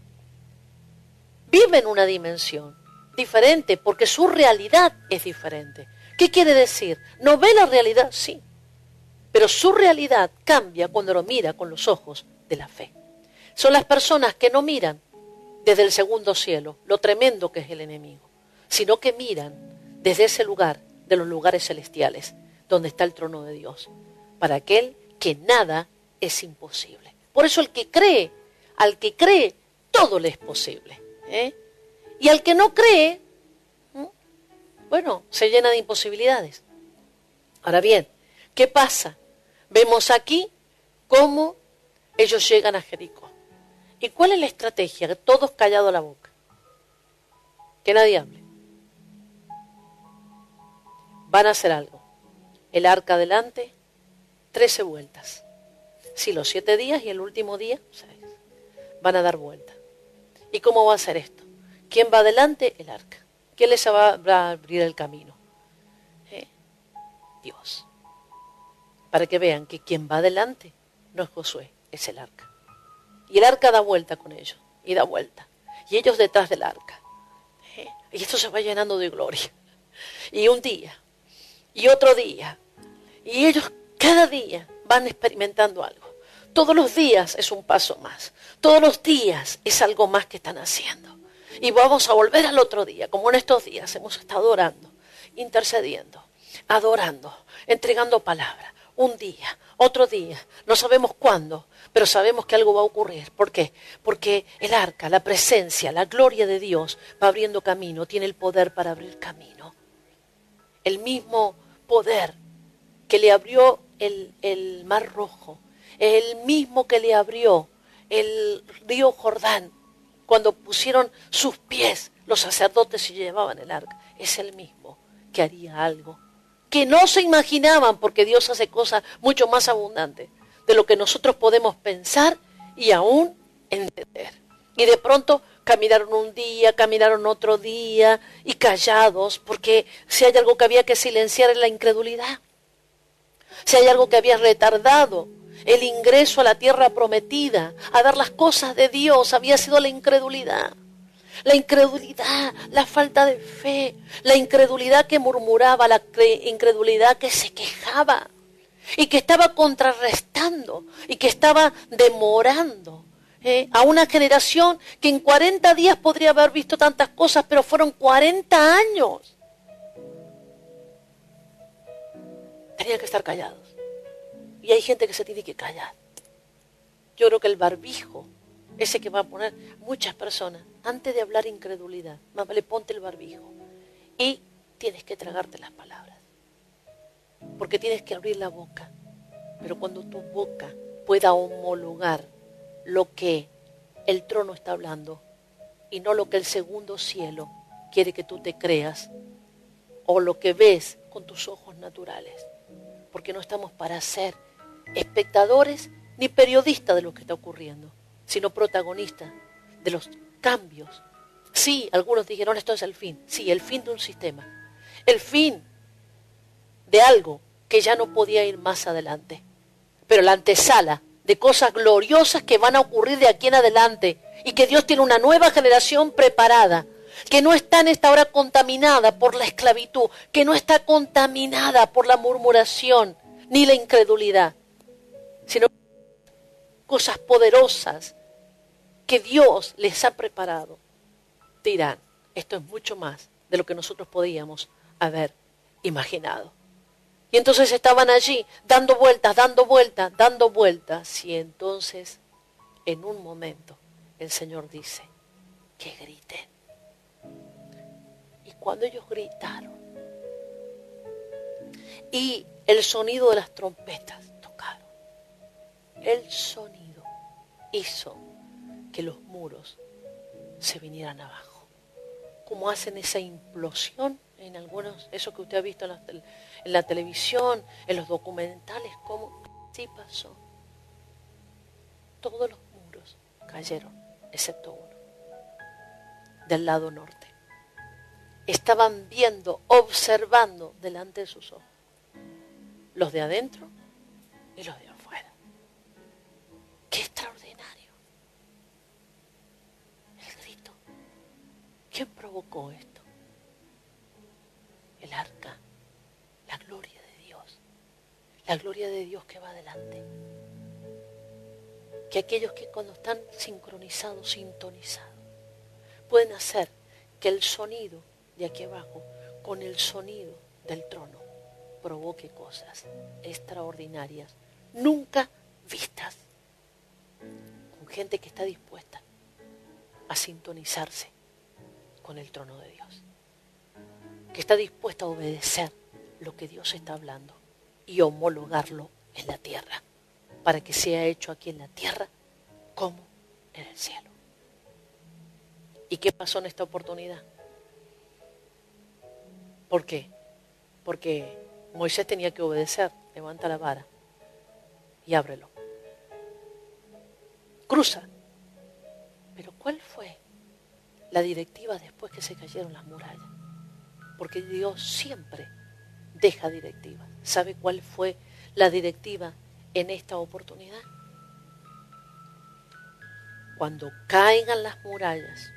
vive en una dimensión diferente porque su realidad es diferente. ¿Qué quiere decir? ¿No ve la realidad? Sí. Pero su realidad cambia cuando lo mira con los ojos de la fe. Son las personas que no miran desde el segundo cielo lo tremendo que es el enemigo, sino que miran desde ese lugar, de los lugares celestiales, donde está el trono de Dios, para aquel que nada es imposible. Por eso el que cree, al que cree, todo le es posible. ¿eh? Y al que no cree, ¿eh? bueno, se llena de imposibilidades. Ahora bien, ¿qué pasa? Vemos aquí cómo ellos llegan a Jericó. ¿Y cuál es la estrategia? Que todos callados la boca. Que nadie hable. Van a hacer algo. El arca adelante, trece vueltas. Sí, los siete días y el último día, seis. Van a dar vuelta. ¿Y cómo va a ser esto? ¿Quién va adelante? El arca. ¿Quién les va a abrir el camino? ¿Eh? Dios. Para que vean que quien va adelante no es Josué, es el arca. Y el arca da vuelta con ellos, y da vuelta. Y ellos detrás del arca. ¿Eh? Y esto se va llenando de gloria. Y un día, y otro día, y ellos cada día van experimentando algo. Todos los días es un paso más. Todos los días es algo más que están haciendo. Y vamos a volver al otro día, como en estos días hemos estado orando, intercediendo, adorando, entregando palabra. Un día, otro día, no sabemos cuándo, pero sabemos que algo va a ocurrir. ¿Por qué? Porque el arca, la presencia, la gloria de Dios va abriendo camino, tiene el poder para abrir camino. El mismo poder que le abrió el, el Mar Rojo, el mismo que le abrió el río Jordán, cuando pusieron sus pies los sacerdotes y llevaban el arca, es el mismo que haría algo que no se imaginaban, porque Dios hace cosas mucho más abundantes de lo que nosotros podemos pensar y aún entender. Y de pronto Caminaron un día, caminaron otro día y callados, porque si hay algo que había que silenciar es la incredulidad. Si hay algo que había retardado el ingreso a la tierra prometida, a ver las cosas de Dios, había sido la incredulidad. La incredulidad, la falta de fe, la incredulidad que murmuraba, la incredulidad que se quejaba y que estaba contrarrestando y que estaba demorando eh, a una generación que en cuarenta días podría haber visto tantas cosas, pero fueron cuarenta años. Tenían que estar callados. Y hay gente que se tiene que callar. Yo creo que el barbijo, ese que va a poner muchas personas, antes de hablar incredulidad, más vale ponte el barbijo. Y tienes que tragarte las palabras. Porque tienes que abrir la boca. Pero cuando tu boca pueda homologar lo que el trono está hablando y no lo que el segundo cielo quiere que tú te creas o lo que ves con tus ojos naturales. Porque no estamos para ser espectadores ni periodistas de lo que está ocurriendo, sino protagonistas de los cambios. Sí, algunos dijeron esto es el fin. Sí, el fin de un sistema. El fin de algo que ya no podía ir más adelante. Pero la antesala de cosas gloriosas que van a ocurrir de aquí en adelante y que Dios tiene una nueva generación preparada, que no está en esta hora contaminada por la esclavitud, que no está contaminada por la murmuración ni la incredulidad, sino cosas poderosas que Dios les ha preparado. Dirán, esto es mucho más de lo que nosotros podíamos haber imaginado. Y entonces estaban allí dando vueltas, dando vueltas, dando vueltas. Y entonces, en un momento, el Señor dice, que griten. Y cuando ellos gritaron, y el sonido de las trompetas tocaron, el sonido hizo que los muros se vinieran abajo. Como hacen esa implosión en algunos, eso que usted ha visto en la, en la televisión, en los documentales, como así pasó. Todos los muros cayeron, excepto uno, del lado norte. Estaban viendo, observando delante de sus ojos, los de adentro y los de afuera. ¡Qué extraordinario! El grito. ¿Quién provocó esto? El arca, la gloria de Dios, la gloria de Dios que va adelante. Que aquellos que cuando están sincronizados, sintonizados, pueden hacer que el sonido de aquí abajo con el sonido del trono provoque cosas extraordinarias, nunca vistas, con gente que está dispuesta a sintonizarse con el trono de Dios, que está dispuesta a obedecer lo que Dios está hablando y homologarlo en la tierra, para que sea hecho aquí en la tierra como en el cielo. ¿Y qué pasó en esta oportunidad? ¿Por qué? Porque Moisés tenía que obedecer. Levanta la vara y ábrelo. Cruza. Pero ¿cuál fue la directiva después que se cayeron las murallas? Porque Dios siempre deja directivas. ¿Sabe cuál fue la directiva en esta oportunidad? Cuando caigan las murallas,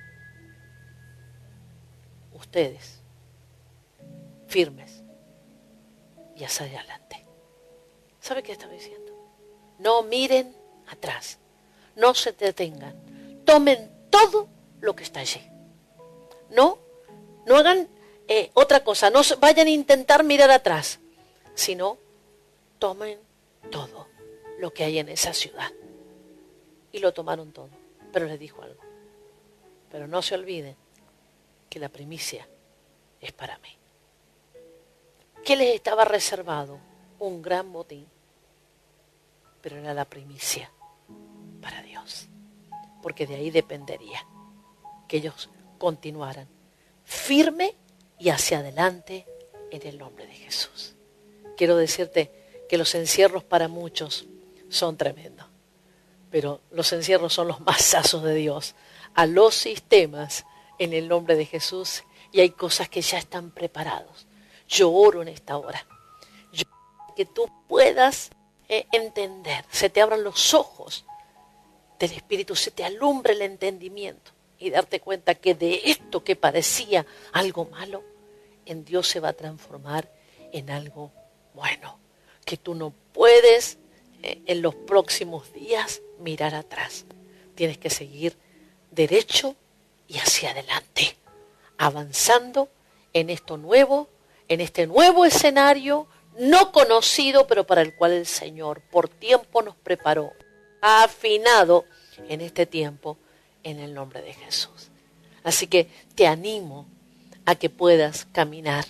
ustedes, firmes y hacia adelante. ¿Sabe qué estaba diciendo? No miren atrás, no se detengan, tomen todo lo que está allí. No, no hagan eh, otra cosa, no vayan a intentar mirar atrás, sino tomen todo lo que hay en esa ciudad. Y lo tomaron todo, pero les dijo algo. Pero no se olviden que la primicia es para mí. ¿Qué les estaba reservado? Un gran botín. Pero era la primicia para Dios. Porque de ahí dependería que ellos continuaran firme y hacia adelante en el nombre de Jesús. Quiero decirte que los encierros para muchos son tremendos. Pero los encierros son los mazazos de Dios a los sistemas en el nombre de Jesús. Y hay cosas que ya están preparados. Yo oro en esta hora. Yo oro que tú puedas eh, entender, se te abran los ojos del Espíritu, se te alumbre el entendimiento y darte cuenta que de esto que parecía algo malo, en Dios se va a transformar en algo bueno. Que tú no puedes eh, en los próximos días mirar atrás. Tienes que seguir derecho y hacia adelante, avanzando en esto nuevo, en este nuevo escenario, no conocido, pero para el cual el Señor por tiempo nos preparó, ha afinado en este tiempo, en el nombre de Jesús. Así que te animo a que puedas caminar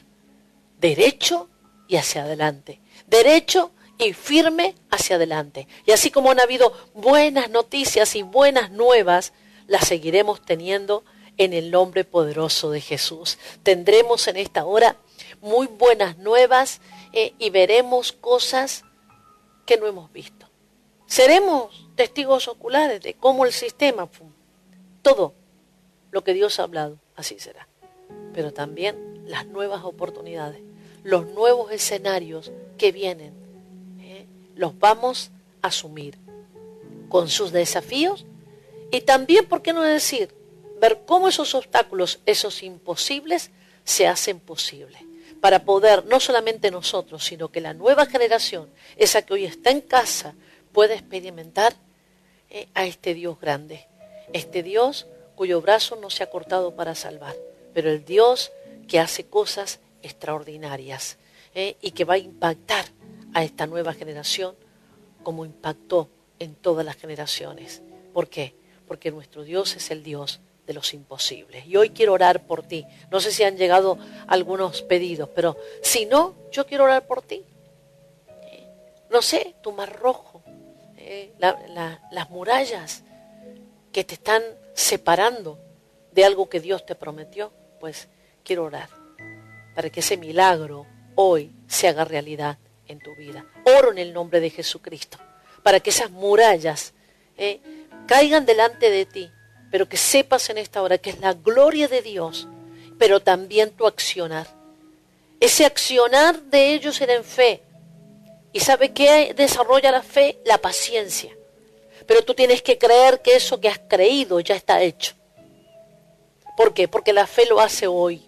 derecho y hacia adelante, derecho y firme hacia adelante. Y así como han habido buenas noticias y buenas nuevas, las seguiremos teniendo en el nombre poderoso de Jesús. Tendremos en esta hora muy buenas nuevas eh, y veremos cosas que no hemos visto. Seremos testigos oculares de cómo el sistema, todo lo que Dios ha hablado, así será. Pero también las nuevas oportunidades, los nuevos escenarios que vienen, eh, los vamos a asumir con sus desafíos y también, ¿por qué no decir?, ver cómo esos obstáculos, esos imposibles, se hacen posibles. Para poder, no solamente nosotros, sino que la nueva generación, esa que hoy está en casa, pueda experimentar eh, a este Dios grande. Este Dios cuyo brazo no se ha cortado para salvar, pero el Dios que hace cosas extraordinarias eh, y que va a impactar a esta nueva generación como impactó en todas las generaciones. ¿Por qué? Porque nuestro Dios es el Dios de los imposibles. Y hoy quiero orar por ti. No sé si han llegado algunos pedidos, pero si no, yo quiero orar por ti. Eh, no sé, tu mar rojo, eh, la, la, las murallas que te están separando de algo que Dios te prometió, pues quiero orar para que ese milagro hoy se haga realidad en tu vida. Oro en el nombre de Jesucristo para que esas murallas eh, caigan delante de ti, pero que sepas en esta hora que es la gloria de Dios, pero también tu accionar. Ese accionar de ellos era en fe. ¿Y sabe qué desarrolla la fe? La paciencia. Pero tú tienes que creer que eso que has creído ya está hecho. ¿Por qué? Porque la fe lo hace hoy.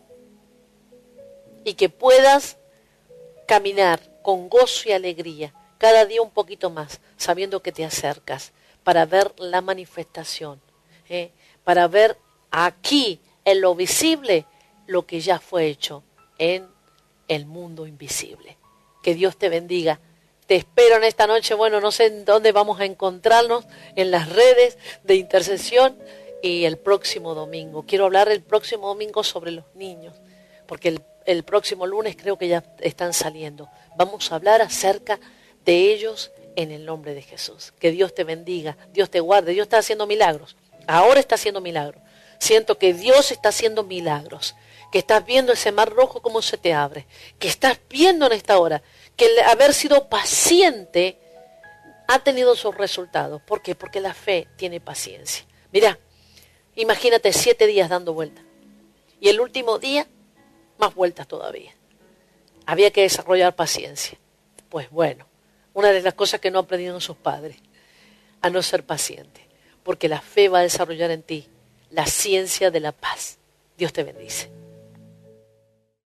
Y que puedas caminar con gozo y alegría, cada día un poquito más, sabiendo que te acercas para ver la manifestación. ¿Eh? Para ver aquí, en lo visible, lo que ya fue hecho en el mundo invisible. Que Dios te bendiga. Te espero en esta noche. Bueno, no sé en dónde vamos a encontrarnos, en las redes de intercesión, y el próximo domingo. Quiero hablar el próximo domingo sobre los niños, porque el, el próximo lunes creo que ya están saliendo. Vamos a hablar acerca de ellos en el nombre de Jesús. Que Dios te bendiga, Dios te guarde. Dios está haciendo milagros. Ahora está haciendo milagros. Siento que Dios está haciendo milagros. Que estás viendo ese mar rojo como se te abre. Que estás viendo en esta hora que el haber sido paciente ha tenido sus resultados. ¿Por qué? Porque la fe tiene paciencia. Mira, imagínate siete días dando vueltas. Y el último día, más vueltas todavía. Había que desarrollar paciencia. Pues bueno, una de las cosas que no aprendieron sus padres, a no ser paciente. Porque la fe va a desarrollar en ti la ciencia de la paz. Dios te bendice.